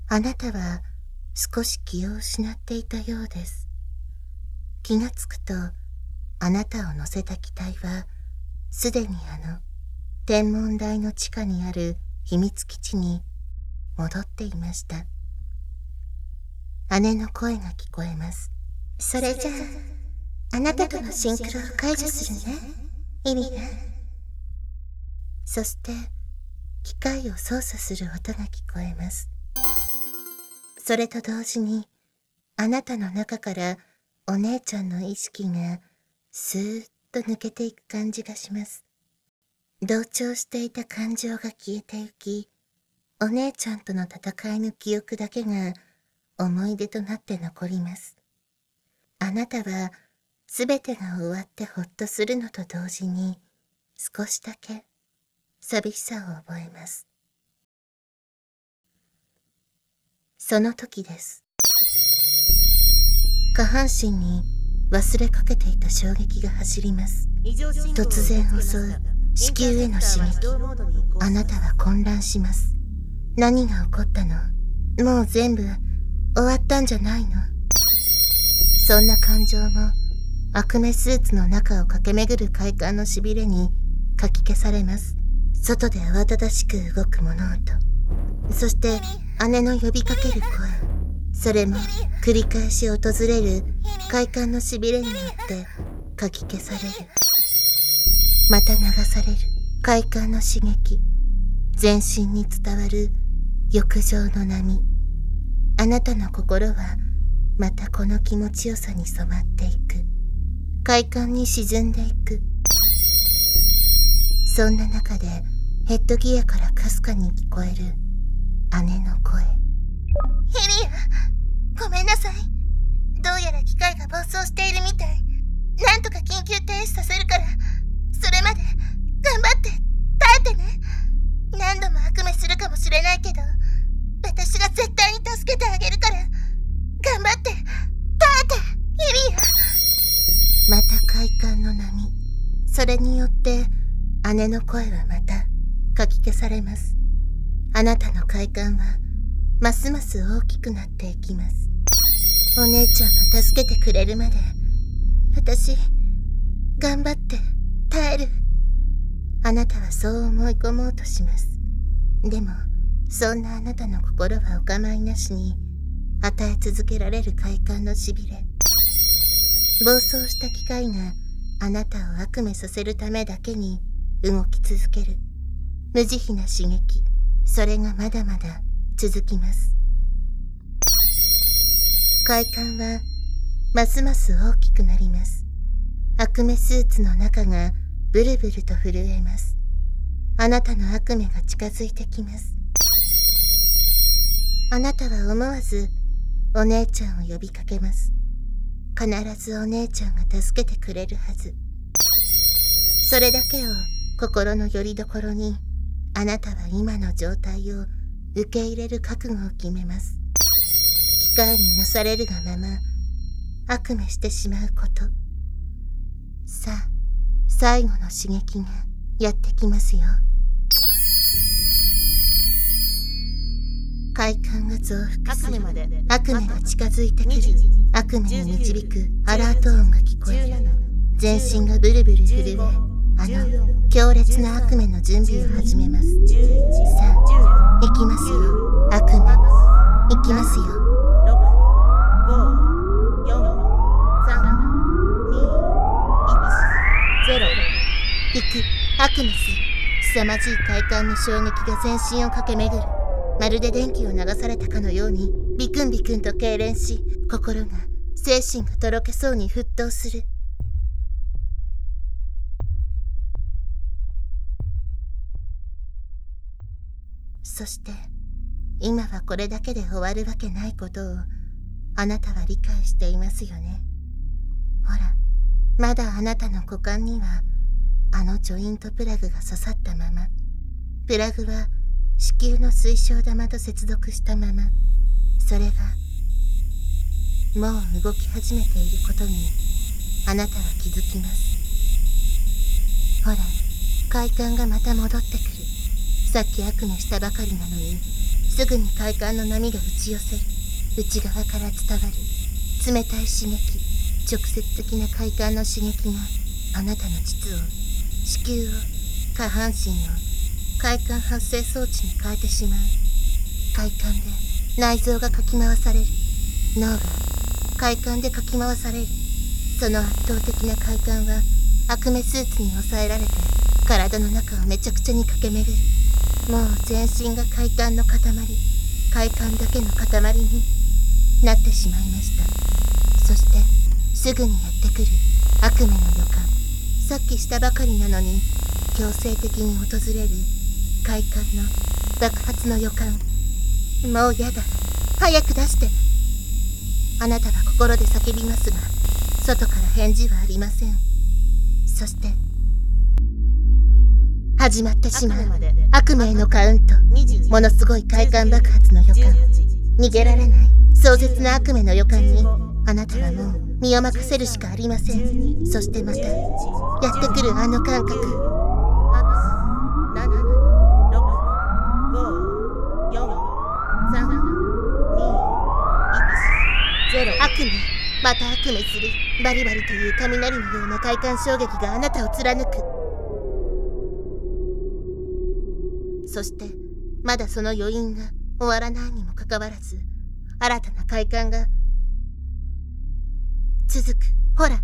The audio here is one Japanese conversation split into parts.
あなたは少し気を失っていたようです。気がつくと、あなたを乗せた機体は、すでに天文台の地下にある秘密基地に戻っていました。姉の声が聞こえます。それじゃあ、あなたとのシンクロを解除するね、イリア。そして、機械を操作する音が聞こえます。それと同時に、あなたの中からお姉ちゃんの意識がスーッと抜けていく感じがします。同調していた感情が消えてゆき、お姉ちゃんとの戦いの記憶だけが思い出となって残ります。あなたはすべてが終わってほっとするのと同時に、少しだけ寂しさを覚えます。その時です。下半身に忘れかけていた衝撃が走ります。突然襲う子宮への刺激。あなたは混乱します。何が起こったの？もう全部終わったんじゃないの？そんな感情も悪夢スーツの中を駆け巡る快感のしびれにかき消されます。外で慌ただしく動く物音。そして姉の呼びかける声。それも繰り返し訪れる快感のしびれによってかき消される。また流される快感の刺激。全身に伝わる浴場の波。あなたの心はまたこの気持ちよさに染まっていく。快感に沈んでいく。そんな中でヘッドギアからかすかに聞こえる姉の声。ヘリア、ごめんなさい。どうやら機械が暴走しているみたい。なんとか緊急停止させるから、それまで頑張って耐えてね。何度も悪夢するかもしれないけど、私が絶対に助けてあげるから、頑張って耐えて、ヘリア。また快感の波。それによって姉の声はまたかき消されます。あなたの快感はますます大きくなっていきます。お姉ちゃんが助けてくれるまで、私、頑張って耐える。あなたはそう思い込もうとします。でも、そんなあなたの心はお構いなしに、与え続けられる快感のしびれ。暴走した機械があなたを悪夢させるためだけに動き続ける。無慈悲な刺激。それがまだまだ続きます。快感はますます大きくなります。悪夢スーツの中がブルブルと震えます。あなたの悪夢が近づいてきます。あなたは思わずお姉ちゃんを呼びかけます。必ずお姉ちゃんが助けてくれるはず。それだけを心の拠り所に、あなたは今の状態を受け入れる覚悟を決めます。機械になされるがまま悪夢してしまうこと。さあ、最後の刺激がやってきますよ。快感が増幅する。悪夢が近づいてくる。悪夢に導くアラート音が聞こえる。全身がブルブル震え、強烈な悪夢の準備を始めます。さあ、行きますよ。悪夢、行きますよ。行く、悪夢す。凄まじい快感の衝撃が全身を駆け巡る。まるで電気を流されたかのようにビクンビクンと痙攣し、心が、精神がとろけそうに沸騰する。そして、今はこれだけで終わるわけないことを、あなたは理解していますよね。ほら、まだあなたの股間には、ジョイントプラグが刺さったまま。プラグは、子宮の水晶玉と接続したまま。それが、もう動き始めていることに、あなたは気づきます。ほら、快感がまた戻ってくる。さっき悪夢したばかりなのに、 すぐに快感の波が打ち寄せる。内側から伝わる冷たい刺激、直接的な快感の刺激があなたの膣を、子宮を、下半身を快感発生装置に変えてしまう。快感で内臓がかき回される。脳が快感でかき回される。その圧倒的な快感は悪夢スーツに抑えられて体の中をめちゃくちゃに駆け巡る。もう全身が快感の塊、快感だけの塊になってしまいました。そしてすぐにやってくる悪夢の予感。さっきしたばかりなのに強制的に訪れる快感の爆発の予感。もうやだ、早く出して。あなたは心で叫びますが、外から返事はありません。そして始まってしまう悪夢へのカウント。ものすごい快感爆発の予感。逃げられない壮絶な悪夢の予感にあなたはもう身を任せるしかありません。そしてまたやってくるあの感覚。悪夢、また悪夢する。バリバリという雷のような快感衝撃があなたを貫く。そしてまだその余韻が終わらないにもかかわらず、新たな快感が続く。ほら、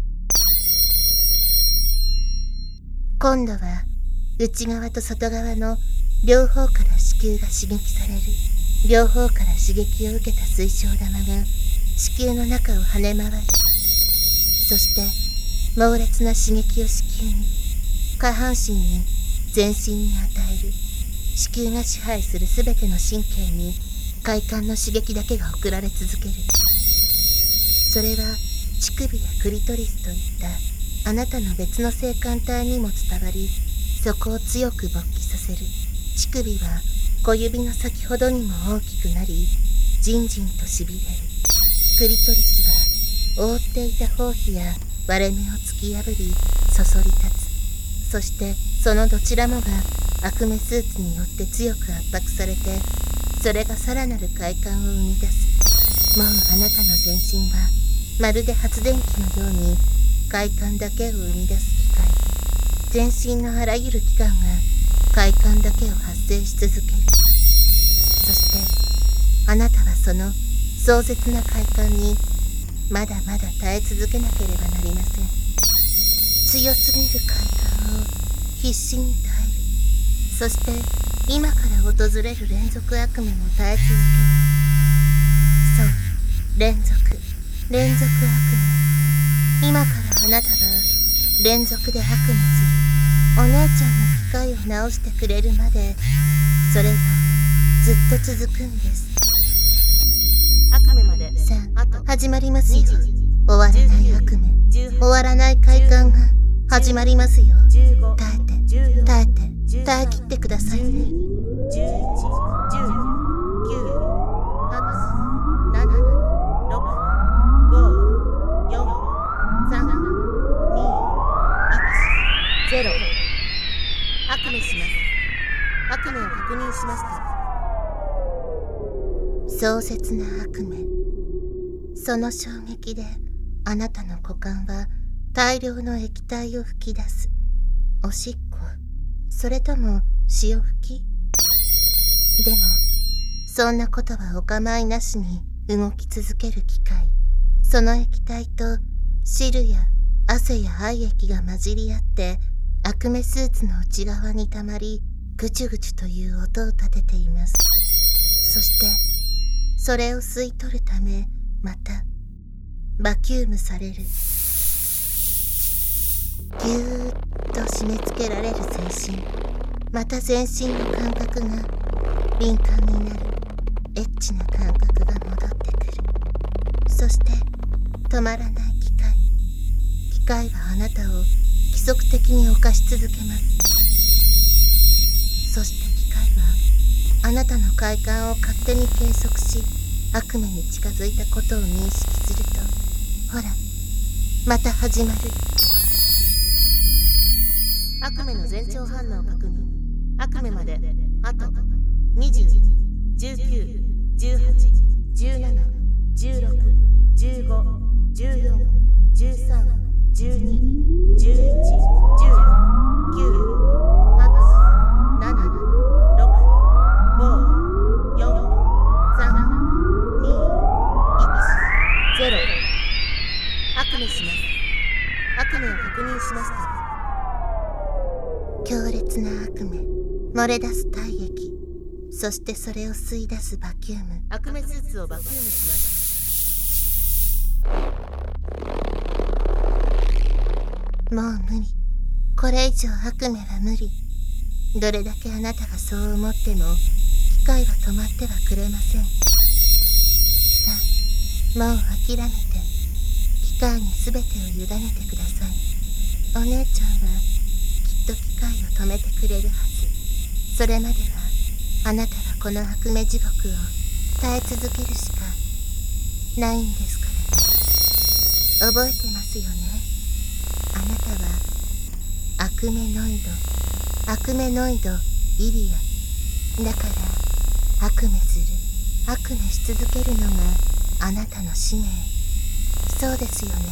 今度は内側と外側の両方から子宮が刺激される。両方から刺激を受けた水晶玉が子宮の中を跳ね回る。そして猛烈な刺激を子宮に、下半身に、全身に与える。子宮が支配するすべての神経に快感の刺激だけが送られ続ける。それは乳首やクリトリスといったあなたの別の性感帯にも伝わり、そこを強く勃起させる。乳首は小指の先ほどにも大きくなり、じんじんとしびれる。クリトリスは覆っていた包皮や割れ目を突き破りそそり立つ。そしてそのどちらもが悪夢スーツによって強く圧迫されて、それがさらなる快感を生み出す。もうあなたの全身はまるで発電機のように快感だけを生み出す機械。全身のあらゆる器官が快感だけを発生し続ける。そしてあなたはその壮絶な快感にまだまだ耐え続けなければなりません。強すぎる快感を必死に耐える。そして今から訪れる連続悪夢も耐え続ける。そう、連続悪夢。今からあなたは連続で悪夢する。お姉ちゃんの機械を直してくれるまでそれがずっと続くんです。 悪夢までさあ、始まりますよ。終わらない悪夢、終わらない快感が始まりますよ。耐え切ってくださいね。 11、10、9、8、7、6、5、4、3、2、1、0。悪夢します。悪夢を確認しました。 壮絶な悪夢。その衝撃であなたの股間は大量の液体を吹き出す。おしっこ、それとも潮吹き？でもそんなことはお構いなしに動き続ける機械。その液体と汁や汗や愛液が混じり合って悪夢スーツの内側にたまり、ぐちゅぐちゅという音を立てています。そしてそれを吸い取るため、またバキュームされる。ぎゅーっと締め付けられる全身。また全身の感覚が敏感になる。エッチな感覚が戻ってくる。そして止まらない機械。機械はあなたを規則的に犯し続けます。そして機械はあなたの快感を勝手に計測し、悪夢に近づいたことを認識すると、ほら、また始まる。 悪夢の前兆反応確認。悪夢まであと20、19、 19、18、17、16、15、14、13、12、11、10、9、8、7、6、5、4、3、2、1、0。悪夢します。悪夢を確認しました。 強烈な悪夢、漏れ出す体液、そしてそれを吸い出すバキューム。 悪夢スーツをバキュームします。 もう無理。これ以上悪夢は無理。どれだけあなたがそう思っても、機械は止まってはくれません。さあ、もう諦めて、機械に全てを委ねてください。お姉ちゃんは、きっと機械を止めてくれるはず。それまでは、あなたはこの悪夢地獄を耐え続けるしかないんですからね。覚えてますよね。あなたは悪夢ノイドイリアだから、悪夢する、悪夢し続けるのがあなたの使命。そうですよね。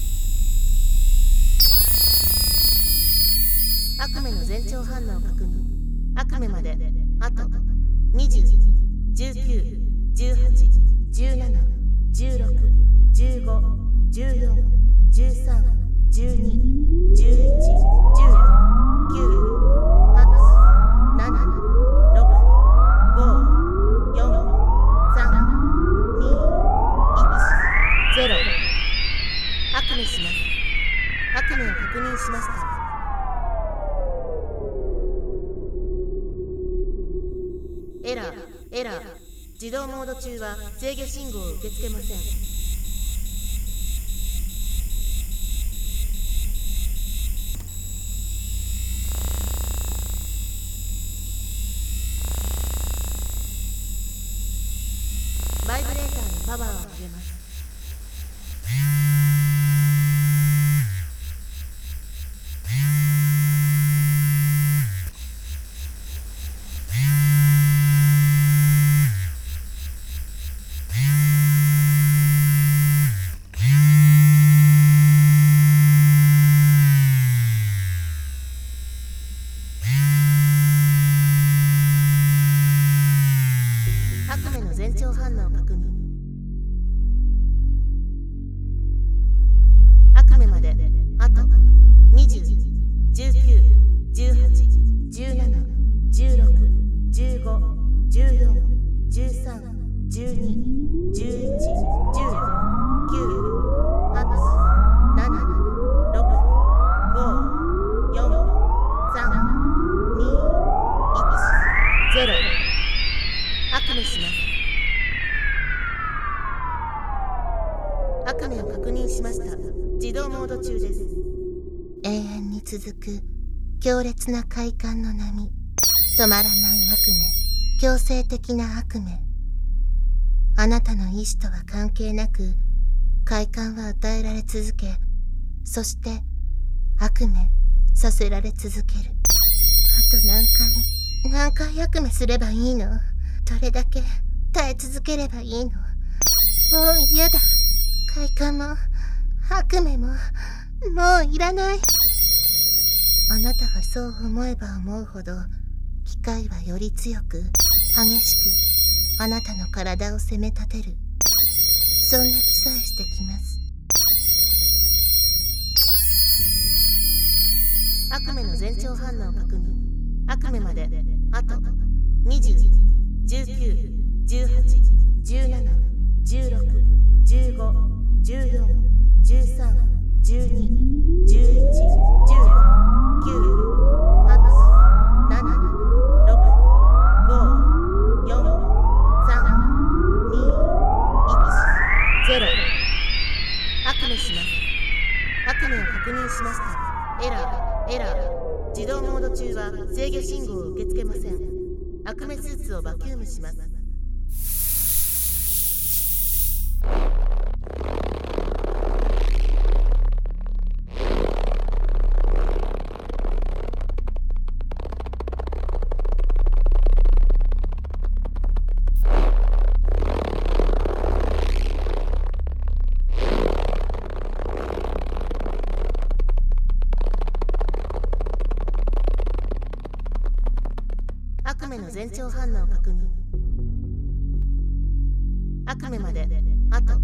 悪夢の前兆反応確認。悪夢まであと20、19、18、17、16、15、14、13、12、11、10、9、8、7、6、5、4、3、2、1、0。悪夢します。悪夢を確認しました。エラー。自動モード中は制御信号を受け付けません。バイブレーターのパワーを上げます。悪夢の前兆反応確認。悪夢まであと20、19、18、17、16、15、14、13、12、11、10、9、8、7、6、5、4、3、2、1、0。悪夢します。悪夢を確認しました。自動モード中です。 永遠に続く強烈な快感の波、止まらない悪夢、強制的な悪夢。あなたの意志とは関係なく快感は与えられ続け、そして悪夢させられ続ける。あと何回悪夢すればいいの？どれだけ耐え続ければいいの？もう嫌だ。快感も悪夢ももういらない。あなたがそう思えば思うほど、機械はより強く激しくあなたの体を責め立てる。そんな気さえしてきます。 悪夢の前兆反応確認。悪夢まであと20、19、18、17、16、15、14、13、12、11、10、9、8、7、6、5、4、3、2、1、0。悪夢します。悪夢を確認しました。エラー。自動モード中は制御信号を受け付けません。悪夢スーツをバキュームします。 悪夢の前兆反応確認。悪夢まであと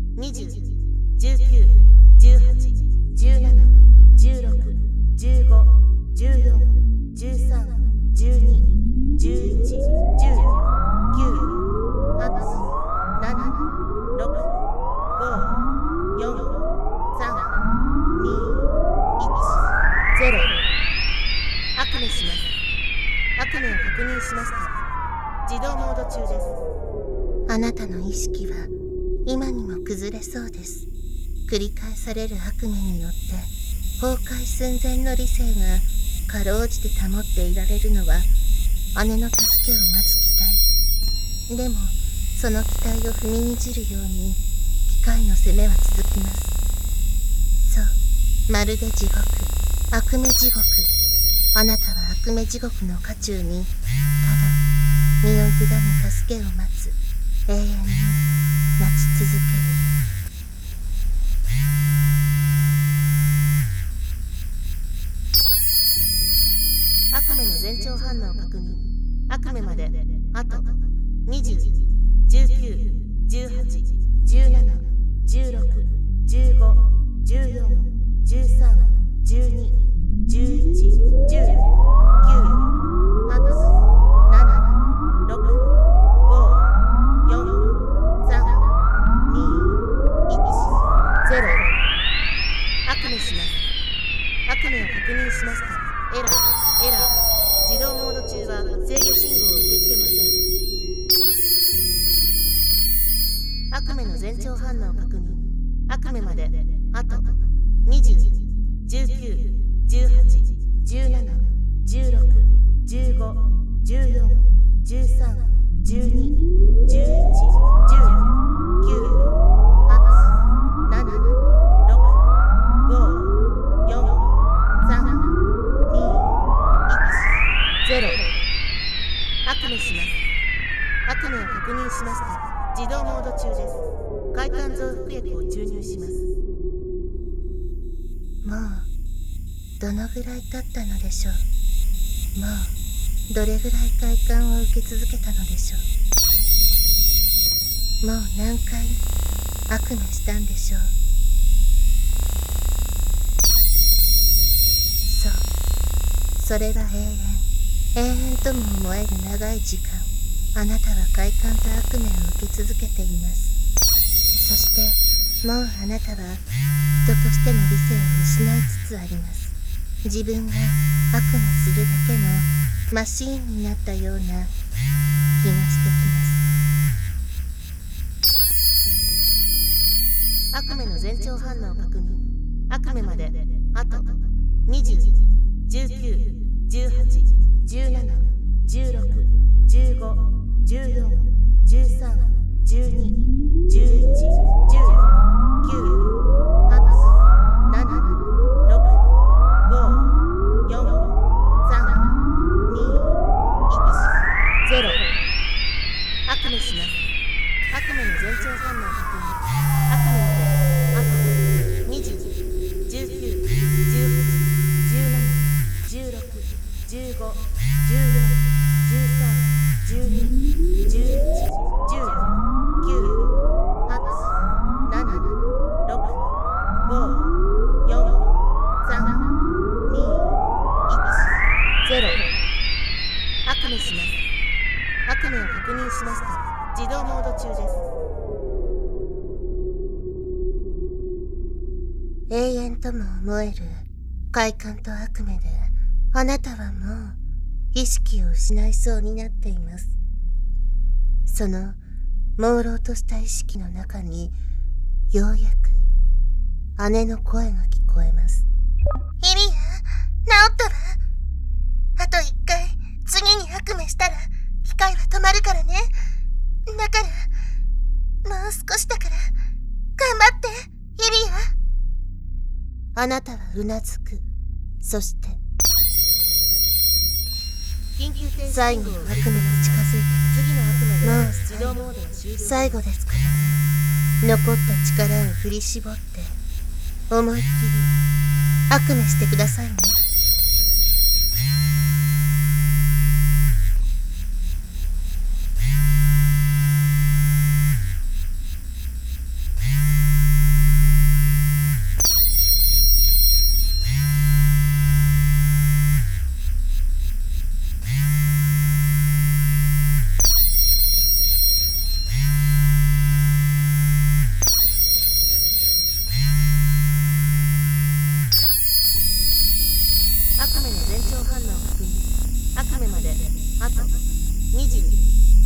20、19、18、17、16、15、14、13、12、11、10、9、8、7、6、5、4、3、2、1、0。悪夢します。悪夢を確認しました。自動モード中です。 あなたの意識は今にも崩れそうです。繰り返される悪夢によって崩壊寸前の理性がかろうじて保っていられるのは姉の助けを待つ期待。でもその期待を踏みにじるように機械の攻めは続きます。そう、まるで地獄、悪夢地獄。あなたは悪夢地獄の渦中にただ身を委ね助けを待つ、永遠に待ち続ける。 悪夢の前兆反応確認。悪夢まであと20、19、18、17、16、15、14、13、12、11、10、9、8、7、6、5、4、3、2、1、0。悪夢します。悪夢を確認しました。エラー。自動モード中は制御信号を受け付けません。悪夢の前兆反応確認。悪夢まであと20、19、18、17、16、15、14、13、12、11、10、9、8、7、6、5、4、3、2、1、0。悪夢します。悪夢を確認しました。自動モード中です。快感増幅薬を注入します。 もうどのぐらい経ったのでしょう。もうどれぐらい快感を受け続けたのでしょう。もう何回悪夢したんでしょう。そう、それは永遠とも思える長い時間、あなたは快感と悪夢を受け続けています。そしてもうあなたは人としての理性を失いつつあります。自分が悪夢するだけのマシーンになったような気がしてきます。悪夢の前兆反応確認。悪夢まであと20、19、18、17、16、15、14、13、12、11、10、9、8、7、6、5、4、3、2、1、0。悪夢します。悪夢の前兆反応確認。悪夢まであと20、19、18、17、16、15、14、13、12、11、10、9、8、7、6、5、4、3、2、1、0。悪夢します。悪夢を確認しました。自動モード中です。 永遠とも思える快感と悪夢で、あなたはもう意識を失いそうになっています。その朦朧とした意識の中にようやく姉の声が聞こえます。 イリア、治ったわ。あと1回次に悪夢したら機械は止まるからね。だからもう少しだから頑張ってイリア。あなたはうなずく。そして最後の悪夢が近づいてくる。もう最後ですからね。残った力を振り絞って思いっきり悪夢してくださいね。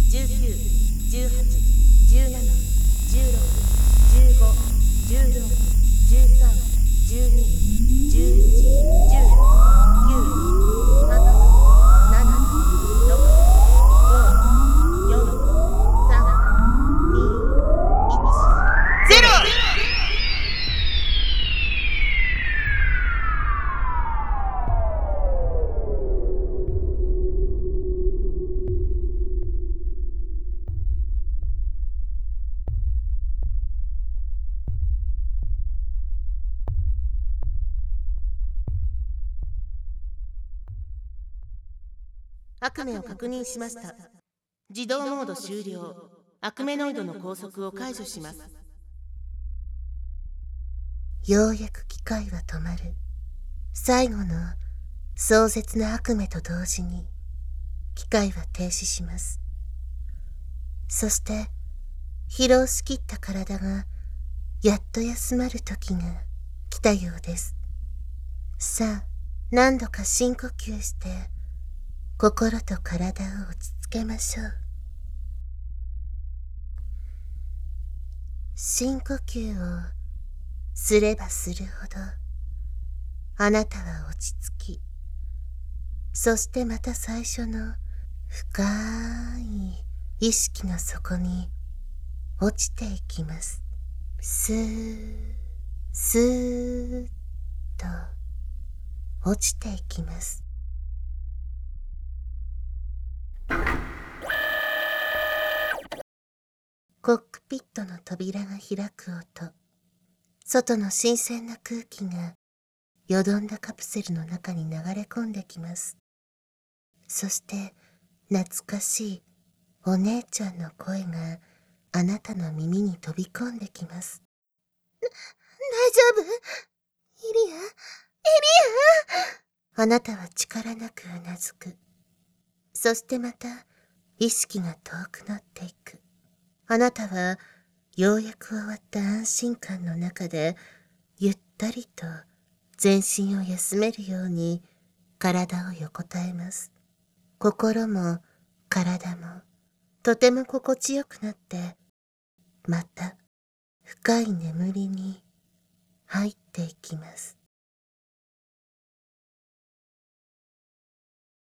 悪夢を確認しました。自動モード終了。悪夢ノイドの拘束を解除します。 ようやく機械は止まる。最後の壮絶な悪夢と同時に機械は停止します。そして疲労しきった体がやっと休まる時が来たようです。さあ、何度か深呼吸して心と体を落ち着けましょう。深呼吸をすればするほどあなたは落ち着き、そしてまた最初の深い意識の底に落ちていきます。スースーッと落ちていきます。コックピットの扉が開く音、外の新鮮な空気がよどんだカプセルの中に流れ込んできます。そして懐かしいお姉ちゃんの声があなたの耳に飛び込んできます。 大丈夫？イリア？ あなたは力なくうなずく。そしてまた意識が遠くなっていく。あなたはようやく終わった安心感の中でゆったりと全身を休めるように体を横たえます。心も体もとても心地よくなって、また深い眠りに入っていきます。